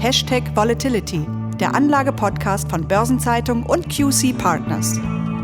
#Volatility, der Anlage-Podcast von Börsenzeitung und QC Partners.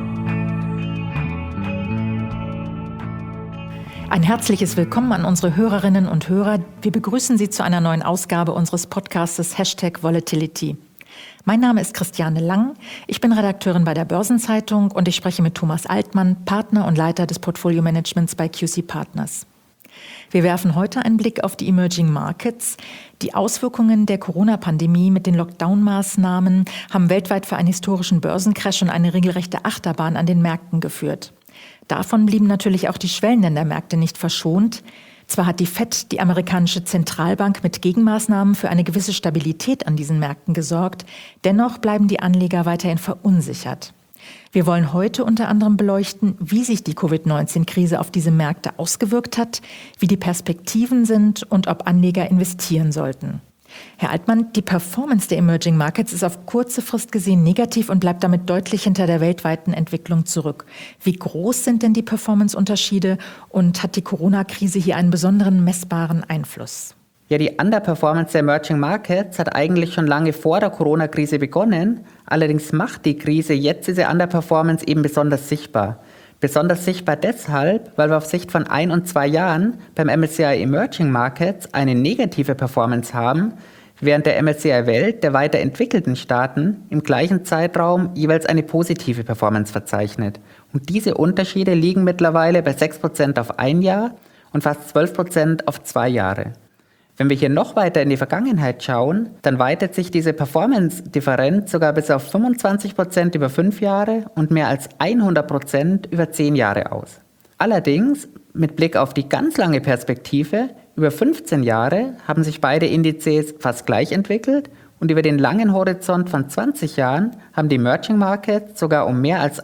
Ein herzliches Willkommen an unsere Hörerinnen und Hörer. Wir begrüßen Sie zu einer neuen Ausgabe unseres Podcastes #Volatility. Mein Name ist Christiane Lang. Ich bin Redakteurin bei der Börsenzeitung und ich spreche mit Thomas Altmann, Partner und Leiter des Portfolio-Managements bei QC Partners. Wir werfen heute einen Blick auf die Emerging Markets. Die Auswirkungen der Corona-Pandemie mit den Lockdown-Maßnahmen haben weltweit für einen historischen Börsencrash und eine regelrechte Achterbahn an den Märkten geführt. Davon blieben natürlich auch die Schwellenländermärkte nicht verschont. Zwar hat die Fed, die amerikanische Zentralbank, mit Gegenmaßnahmen für eine gewisse Stabilität an diesen Märkten gesorgt, dennoch bleiben die Anleger weiterhin verunsichert. Wir wollen heute unter anderem beleuchten, wie sich die Covid-19-Krise auf diese Märkte ausgewirkt hat, wie die Perspektiven sind und ob Anleger investieren sollten. Herr Altmann, die Performance der Emerging Markets ist auf kurze Frist gesehen negativ und bleibt damit deutlich hinter der weltweiten Entwicklung zurück. Wie groß sind denn die Performance-Unterschiede und hat die Corona-Krise hier einen besonderen messbaren Einfluss? Ja, die Underperformance der Emerging Markets hat eigentlich schon lange vor der Corona-Krise begonnen. Allerdings macht die Krise jetzt diese Underperformance eben besonders sichtbar. Besonders sichtbar deshalb, weil wir auf Sicht von 1 und 2 Jahren beim MSCI Emerging Markets eine negative Performance haben, während der MSCI Welt der weiterentwickelten Staaten im gleichen Zeitraum jeweils eine positive Performance verzeichnet. Und diese Unterschiede liegen mittlerweile bei 6% auf 1 Jahr und fast 12% auf 2 Jahre. Wenn wir hier noch weiter in die Vergangenheit schauen, dann weitet sich diese Performance-Differenz sogar bis auf 25% über 5 Jahre und mehr als 100% über 10 Jahre aus. Allerdings, mit Blick auf die ganz lange Perspektive, über 15 Jahre haben sich beide Indizes fast gleich entwickelt und über den langen Horizont von 20 Jahren haben die Emerging Markets sogar um mehr als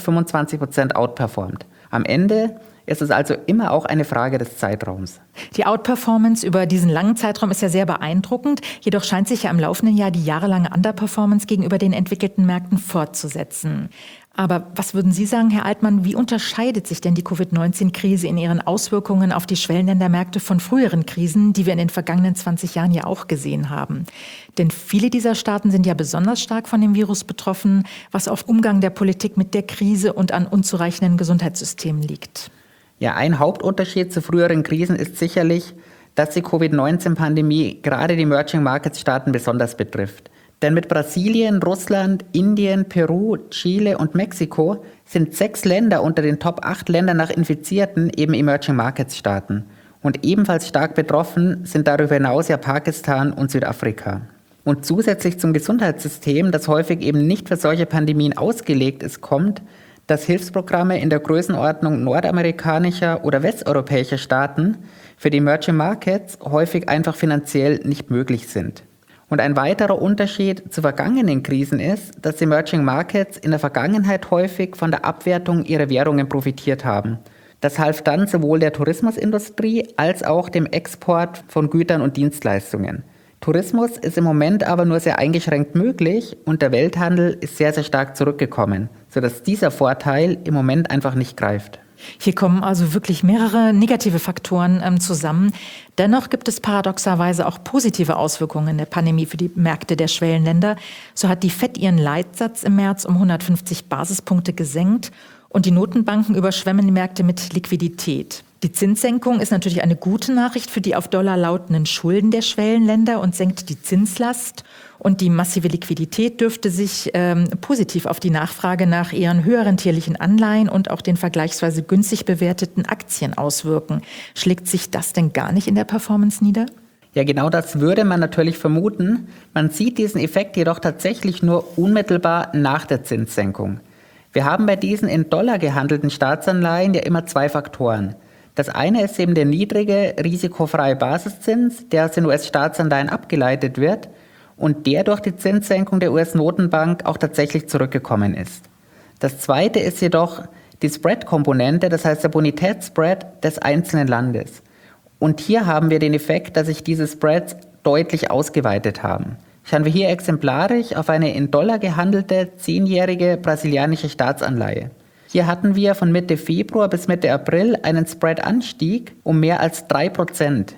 125% outperformed. Am Ende ist es also immer auch eine Frage des Zeitraums. Die Outperformance über diesen langen Zeitraum ist ja sehr beeindruckend. Jedoch scheint sich ja im laufenden Jahr die jahrelange Underperformance gegenüber den entwickelten Märkten fortzusetzen. Aber was würden Sie sagen, Herr Altmann, wie unterscheidet sich denn die Covid-19-Krise in ihren Auswirkungen auf die Schwellenländermärkte von früheren Krisen, die wir in den vergangenen 20 Jahren ja auch gesehen haben? Denn viele dieser Staaten sind ja besonders stark von dem Virus betroffen, was auf Umgang der Politik mit der Krise und an unzureichenden Gesundheitssystemen liegt. Ja, ein Hauptunterschied zu früheren Krisen ist sicherlich, dass die Covid-19-Pandemie gerade die Emerging Markets-Staaten besonders betrifft. Denn mit Brasilien, Russland, Indien, Peru, Chile und Mexiko sind 6 Länder unter den Top 8 Ländern nach Infizierten eben Emerging Markets-Staaten. Und ebenfalls stark betroffen sind darüber hinaus ja Pakistan und Südafrika. Und zusätzlich zum Gesundheitssystem, das häufig eben nicht für solche Pandemien ausgelegt ist, kommt, dass Hilfsprogramme in der Größenordnung nordamerikanischer oder westeuropäischer Staaten für die Emerging Markets häufig einfach finanziell nicht möglich sind. Und ein weiterer Unterschied zu vergangenen Krisen ist, dass die Emerging Markets in der Vergangenheit häufig von der Abwertung ihrer Währungen profitiert haben. Das half dann sowohl der Tourismusindustrie als auch dem Export von Gütern und Dienstleistungen. Tourismus ist im Moment aber nur sehr eingeschränkt möglich und der Welthandel ist sehr, sehr stark zurückgekommen, sodass dieser Vorteil im Moment einfach nicht greift. Hier kommen also wirklich mehrere negative Faktoren zusammen. Dennoch gibt es paradoxerweise auch positive Auswirkungen der Pandemie für die Märkte der Schwellenländer. So hat die Fed ihren Leitsatz im März um 150 Basispunkte gesenkt und die Notenbanken überschwemmen die Märkte mit Liquidität. Die Zinssenkung ist natürlich eine gute Nachricht für die auf Dollar lautenden Schulden der Schwellenländer und senkt die Zinslast. Und die massive Liquidität dürfte sich positiv auf die Nachfrage nach eher höherrentierlichen Anleihen und auch den vergleichsweise günstig bewerteten Aktien auswirken. Schlägt sich das denn gar nicht in der Performance nieder? Ja, genau das würde man natürlich vermuten. Man sieht diesen Effekt jedoch tatsächlich nur unmittelbar nach der Zinssenkung. Wir haben bei diesen in Dollar gehandelten Staatsanleihen ja immer 2 Faktoren. Das eine ist eben der niedrige, risikofreie Basiszins, der aus den US-Staatsanleihen abgeleitet wird und der durch die Zinssenkung der US-Notenbank auch tatsächlich zurückgekommen ist. Das zweite ist jedoch die Spread-Komponente, das heißt der Bonitätsspread des einzelnen Landes. Und hier haben wir den Effekt, dass sich diese Spreads deutlich ausgeweitet haben. Schauen wir hier exemplarisch auf eine in Dollar gehandelte 10-jährige brasilianische Staatsanleihe. Hier hatten wir von Mitte Februar bis Mitte April einen Spread-Anstieg um mehr als 3%.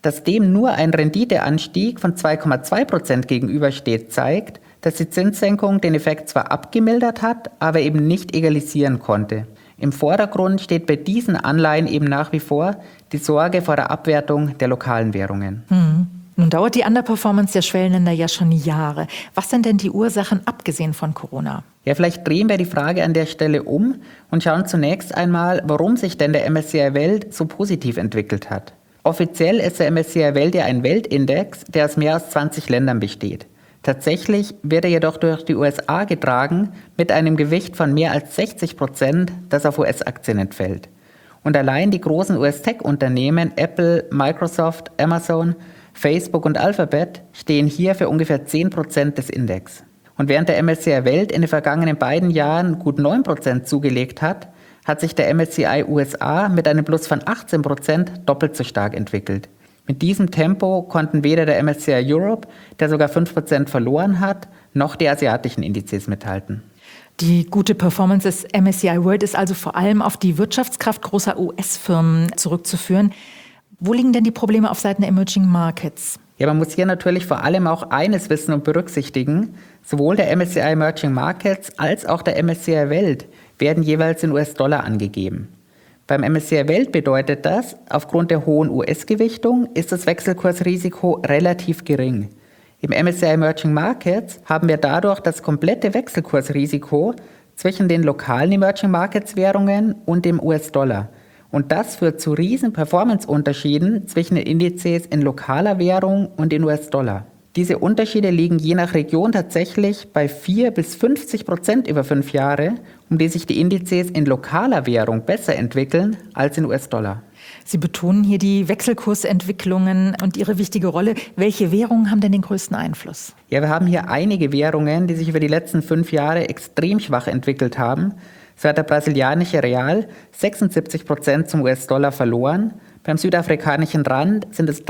Dass dem nur ein Renditeanstieg von 2,2% gegenübersteht, zeigt, dass die Zinssenkung den Effekt zwar abgemildert hat, aber eben nicht egalisieren konnte. Im Vordergrund steht bei diesen Anleihen eben nach wie vor die Sorge vor der Abwertung der lokalen Währungen. Nun dauert die Underperformance der Schwellenländer ja schon Jahre. Was sind denn die Ursachen, abgesehen von Corona? Ja, vielleicht drehen wir die Frage an der Stelle um und schauen zunächst einmal, warum sich denn der MSCI Welt so positiv entwickelt hat. Offiziell ist der MSCI Welt ja ein Weltindex, der aus mehr als 20 Ländern besteht. Tatsächlich wird er jedoch durch die USA getragen mit einem Gewicht von mehr als 60%, das auf US-Aktien entfällt. Und allein die großen US-Tech-Unternehmen Apple, Microsoft, Amazon, Facebook und Alphabet stehen hier für ungefähr 10% des Index. Und während der MSCI Welt in den vergangenen beiden Jahren gut 9% zugelegt hat, hat sich der MSCI USA mit einem Plus von 18% doppelt so stark entwickelt. Mit diesem Tempo konnten weder der MSCI Europe, der sogar 5% verloren hat, noch die asiatischen Indizes mithalten. Die gute Performance des MSCI World ist also vor allem auf die Wirtschaftskraft großer US-Firmen zurückzuführen. Wo liegen denn die Probleme auf Seiten der Emerging Markets? Ja, man muss hier natürlich vor allem auch eines wissen und berücksichtigen. Sowohl der MSCI Emerging Markets als auch der MSCI Welt werden jeweils in US-Dollar angegeben. Beim MSCI Welt bedeutet das, aufgrund der hohen US-Gewichtung ist das Wechselkursrisiko relativ gering. Im MSCI Emerging Markets haben wir dadurch das komplette Wechselkursrisiko zwischen den lokalen Emerging Markets Währungen und dem US-Dollar. Und das führt zu riesen Performance-Unterschieden zwischen den Indizes in lokaler Währung und in US-Dollar. Diese Unterschiede liegen je nach Region tatsächlich bei 4-50% über 5 Jahre, um die sich die Indizes in lokaler Währung besser entwickeln als in US-Dollar. Sie betonen hier die Wechselkursentwicklungen und ihre wichtige Rolle. Welche Währungen haben denn den größten Einfluss? Ja, wir haben hier einige Währungen, die sich über die letzten 5 Jahre extrem schwach entwickelt haben. So hat der brasilianische Real 76% zum US-Dollar verloren, beim südafrikanischen Rand sind es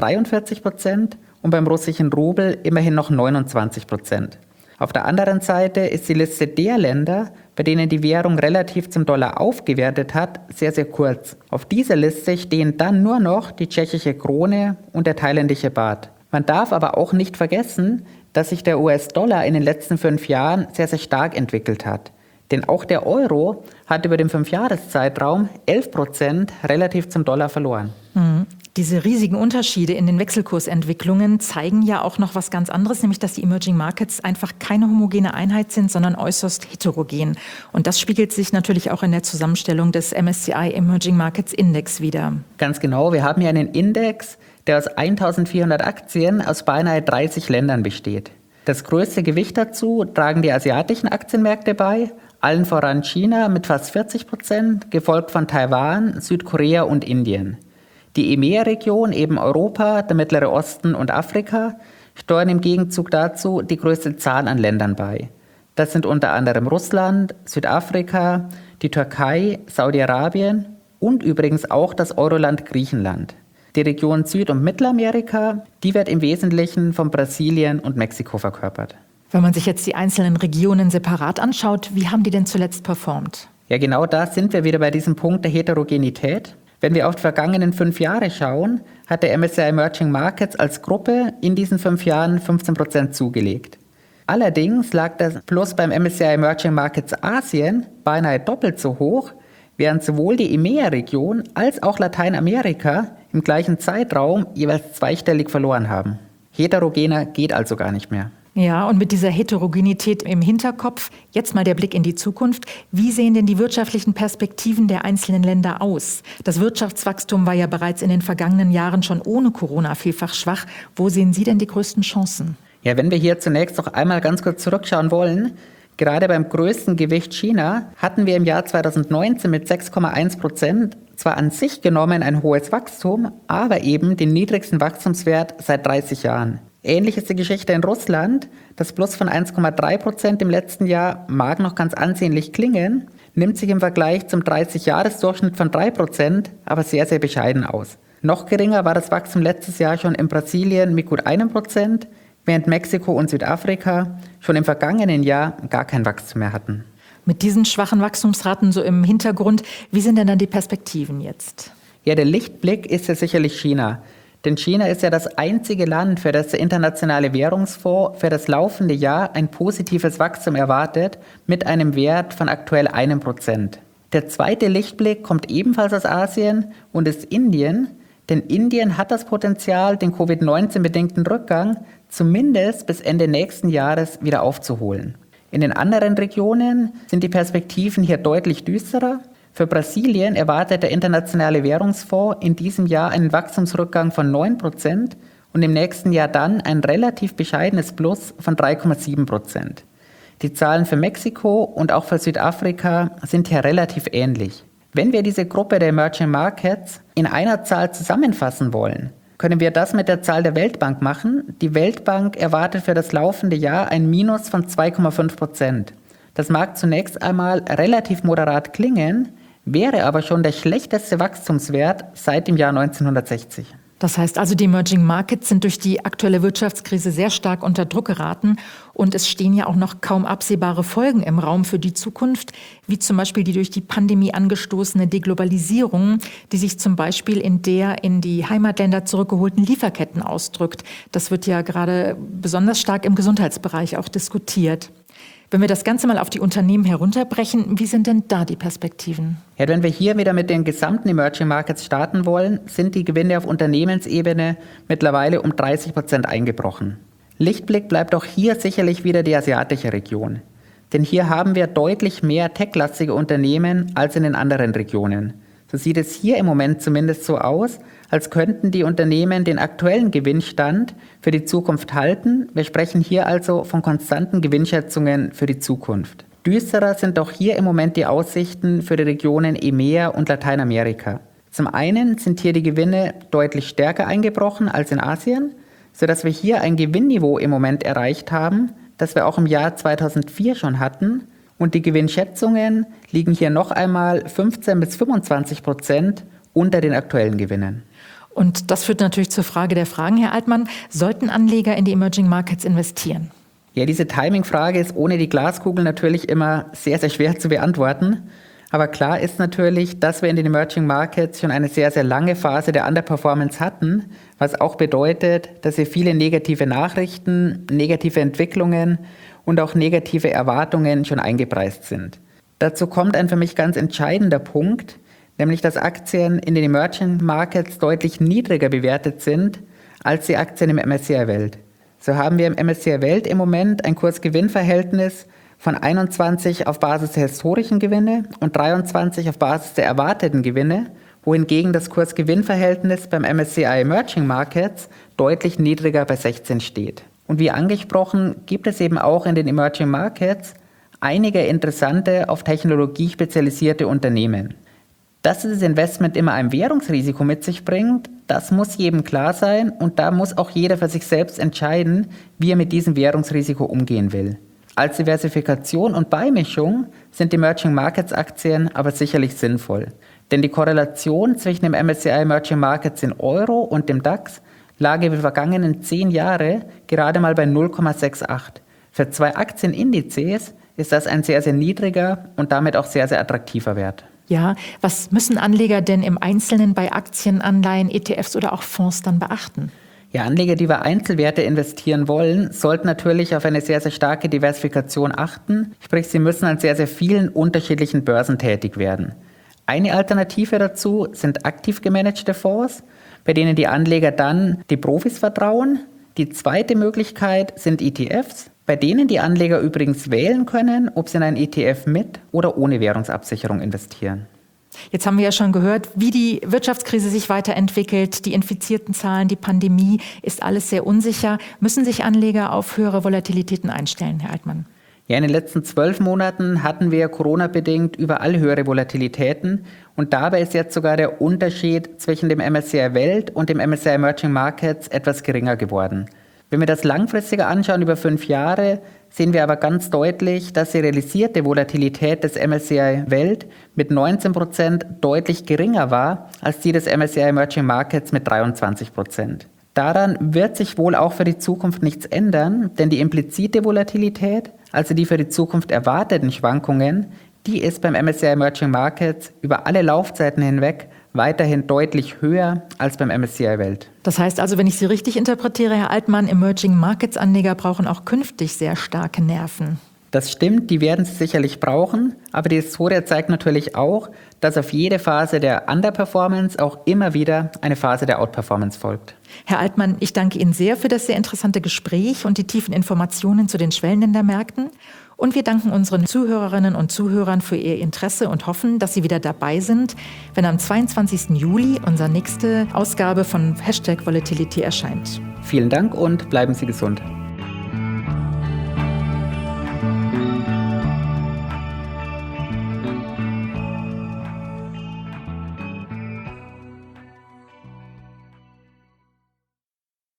43% und beim russischen Rubel immerhin noch 29%. Auf der anderen Seite ist die Liste der Länder, bei denen die Währung relativ zum Dollar aufgewertet hat, sehr, sehr kurz. Auf dieser Liste stehen dann nur noch die tschechische Krone und der thailändische Baht. Man darf aber auch nicht vergessen, dass sich der US-Dollar in den letzten 5 Jahren sehr, sehr stark entwickelt hat. Denn auch der Euro hat über den 5-Jahres-Zeitraum 11% relativ zum Dollar verloren. Diese riesigen Unterschiede in den Wechselkursentwicklungen zeigen ja auch noch was ganz anderes, nämlich dass die Emerging Markets einfach keine homogene Einheit sind, sondern äußerst heterogen. Und das spiegelt sich natürlich auch in der Zusammenstellung des MSCI Emerging Markets Index wider. Ganz genau, wir haben hier einen Index, der aus 1400 Aktien aus beinahe 30 Ländern besteht. Das größte Gewicht dazu tragen die asiatischen Aktienmärkte bei, allen voran China mit fast 40%, gefolgt von Taiwan, Südkorea und Indien. Die EMEA-Region, eben Europa, der Mittlere Osten und Afrika, steuern im Gegenzug dazu die größte Zahl an Ländern bei. Das sind unter anderem Russland, Südafrika, die Türkei, Saudi-Arabien und übrigens auch das Euroland Griechenland. Die Region Süd- und Mittelamerika, die wird im Wesentlichen von Brasilien und Mexiko verkörpert. Wenn man sich jetzt die einzelnen Regionen separat anschaut, wie haben die denn zuletzt performt? Ja, genau da sind wir wieder bei diesem Punkt der Heterogenität. Wenn wir auf die vergangenen 5 Jahre schauen, hat der MSCI Emerging Markets als Gruppe in diesen 5 Jahren 15% zugelegt. Allerdings lag das Plus beim MSCI Emerging Markets Asien beinahe doppelt so hoch, während sowohl die EMEA-Region als auch Lateinamerika im gleichen Zeitraum jeweils zweistellig verloren haben. Heterogener geht also gar nicht mehr. Ja, und mit dieser Heterogenität im Hinterkopf, jetzt mal der Blick in die Zukunft. Wie sehen denn die wirtschaftlichen Perspektiven der einzelnen Länder aus? Das Wirtschaftswachstum war ja bereits in den vergangenen Jahren schon ohne Corona vielfach schwach. Wo sehen Sie denn die größten Chancen? Ja, wenn wir hier zunächst noch einmal ganz kurz zurückschauen wollen, gerade beim größten Gewicht China hatten wir im Jahr 2019 mit 6,1% zwar an sich genommen ein hohes Wachstum, aber eben den niedrigsten Wachstumswert seit 30 Jahren. Ähnlich ist die Geschichte in Russland. Das Plus von 1,3% im letzten Jahr mag noch ganz ansehnlich klingen, nimmt sich im Vergleich zum 30-Jahres-Durchschnitt von 3% aber sehr, sehr bescheiden aus. Noch geringer war das Wachstum letztes Jahr schon in Brasilien mit gut 1%, während Mexiko und Südafrika schon im vergangenen Jahr gar kein Wachstum mehr hatten. Mit diesen schwachen Wachstumsraten so im Hintergrund, wie sind denn dann die Perspektiven jetzt? Ja, der Lichtblick ist ja sicherlich China. Denn China ist ja das einzige Land, für das der Internationale Währungsfonds für das laufende Jahr ein positives Wachstum erwartet, mit einem Wert von aktuell 1%. Der zweite Lichtblick kommt ebenfalls aus Asien und ist Indien, denn Indien hat das Potenzial, den Covid-19-bedingten Rückgang zumindest bis Ende nächsten Jahres wieder aufzuholen. In den anderen Regionen sind die Perspektiven hier deutlich düsterer. Für Brasilien erwartet der Internationale Währungsfonds in diesem Jahr einen Wachstumsrückgang von 9% und im nächsten Jahr dann ein relativ bescheidenes Plus von 3,7%. Die Zahlen für Mexiko und auch für Südafrika sind hier relativ ähnlich. Wenn wir diese Gruppe der Emerging Markets in einer Zahl zusammenfassen wollen, können wir das mit der Zahl der Weltbank machen. Die Weltbank erwartet für das laufende Jahr ein Minus von 2,5%. Das mag zunächst einmal relativ moderat klingen, wäre aber schon der schlechteste Wachstumswert seit dem Jahr 1960. Das heißt also, die Emerging Markets sind durch die aktuelle Wirtschaftskrise sehr stark unter Druck geraten und es stehen ja auch noch kaum absehbare Folgen im Raum für die Zukunft, wie zum Beispiel die durch die Pandemie angestoßene Deglobalisierung, die sich zum Beispiel in der in die Heimatländer zurückgeholten Lieferketten ausdrückt. Das wird ja gerade besonders stark im Gesundheitsbereich auch diskutiert. Wenn wir das Ganze mal auf die Unternehmen herunterbrechen, wie sind denn da die Perspektiven? Ja, wenn wir hier wieder mit den gesamten Emerging Markets starten wollen, sind die Gewinne auf Unternehmensebene mittlerweile um 30% eingebrochen. Lichtblick bleibt auch hier sicherlich wieder die asiatische Region. Denn hier haben wir deutlich mehr tech-lastige Unternehmen als in den anderen Regionen. So sieht es hier im Moment zumindest so aus, als könnten die Unternehmen den aktuellen Gewinnstand für die Zukunft halten. Wir sprechen hier also von konstanten Gewinnschätzungen für die Zukunft. Düsterer sind auch hier im Moment die Aussichten für die Regionen EMEA und Lateinamerika. Zum einen sind hier die Gewinne deutlich stärker eingebrochen als in Asien, sodass wir hier ein Gewinnniveau im Moment erreicht haben, das wir auch im Jahr 2004 schon hatten. Und die Gewinnschätzungen liegen hier noch einmal 15-25% unter den aktuellen Gewinnen. Und das führt natürlich zur Frage der Fragen, Herr Altmann. Sollten Anleger in die Emerging Markets investieren? Ja, diese Timing-Frage ist ohne die Glaskugel natürlich immer sehr, sehr schwer zu beantworten. Aber klar ist natürlich, dass wir in den Emerging Markets schon eine sehr, sehr lange Phase der Underperformance hatten, was auch bedeutet, dass hier viele negative Nachrichten, negative Entwicklungen und auch negative Erwartungen schon eingepreist sind. Dazu kommt ein für mich ganz entscheidender Punkt, nämlich dass Aktien in den Emerging Markets deutlich niedriger bewertet sind als die Aktien im MSCI Welt. So haben wir im MSCI Welt im Moment ein Kurs-Gewinn-Verhältnis von 21 auf Basis der historischen Gewinne und 23 auf Basis der erwarteten Gewinne, wohingegen das Kurs-Gewinn-Verhältnis beim MSCI Emerging Markets deutlich niedriger bei 16 steht. Und wie angesprochen, gibt es eben auch in den Emerging Markets einige interessante, auf Technologie spezialisierte Unternehmen. Dass dieses Investment immer ein Währungsrisiko mit sich bringt, das muss jedem klar sein und da muss auch jeder für sich selbst entscheiden, wie er mit diesem Währungsrisiko umgehen will. Als Diversifikation und Beimischung sind die Emerging Markets Aktien aber sicherlich sinnvoll. Denn die Korrelation zwischen dem MSCI Emerging Markets in Euro und dem DAX lag in den vergangenen 10 Jahre gerade mal bei 0,68. Für 2 Aktienindizes ist das ein sehr, sehr niedriger und damit auch sehr, sehr attraktiver Wert. Ja, was müssen Anleger denn im Einzelnen bei Aktien, Anleihen, ETFs oder auch Fonds dann beachten? Ja, Anleger, die bei Einzelwerte investieren wollen, sollten natürlich auf eine sehr, sehr starke Diversifikation achten. Sprich, sie müssen an sehr, sehr vielen unterschiedlichen Börsen tätig werden. Eine Alternative dazu sind aktiv gemanagte Fonds, bei denen die Anleger dann die Profis vertrauen. Die zweite Möglichkeit sind ETFs, bei denen die Anleger übrigens wählen können, ob sie in einen ETF mit oder ohne Währungsabsicherung investieren. Jetzt haben wir ja schon gehört, wie die Wirtschaftskrise sich weiterentwickelt, die infizierten Zahlen, die Pandemie, ist alles sehr unsicher. Müssen sich Anleger auf höhere Volatilitäten einstellen, Herr Altmann? Ja, in den letzten 12 Monaten hatten wir Corona-bedingt überall höhere Volatilitäten und dabei ist jetzt sogar der Unterschied zwischen dem MSCI Welt und dem MSCI Emerging Markets etwas geringer geworden. Wenn wir das langfristiger anschauen, über 5 Jahre, sehen wir aber ganz deutlich, dass die realisierte Volatilität des MSCI Welt mit 19% deutlich geringer war als die des MSCI Emerging Markets mit 23%. Daran wird sich wohl auch für die Zukunft nichts ändern, denn die implizite Volatilität, also die für die Zukunft erwarteten Schwankungen, die ist beim MSCI Emerging Markets über alle Laufzeiten hinweg weiterhin deutlich höher als beim MSCI Welt. Das heißt also, wenn ich Sie richtig interpretiere, Herr Altmann, Emerging Markets Anleger brauchen auch künftig sehr starke Nerven. Das stimmt, die werden sie sicherlich brauchen, aber die Historie zeigt natürlich auch, dass auf jede Phase der Underperformance auch immer wieder eine Phase der Outperformance folgt. Herr Altmann, ich danke Ihnen sehr für das sehr interessante Gespräch und die tiefen Informationen zu den Schwellenländermärkten. Und wir danken unseren Zuhörerinnen und Zuhörern für ihr Interesse und hoffen, dass Sie wieder dabei sind, wenn am 22. Juli unsere nächste Ausgabe von #Volatility erscheint. Vielen Dank und bleiben Sie gesund.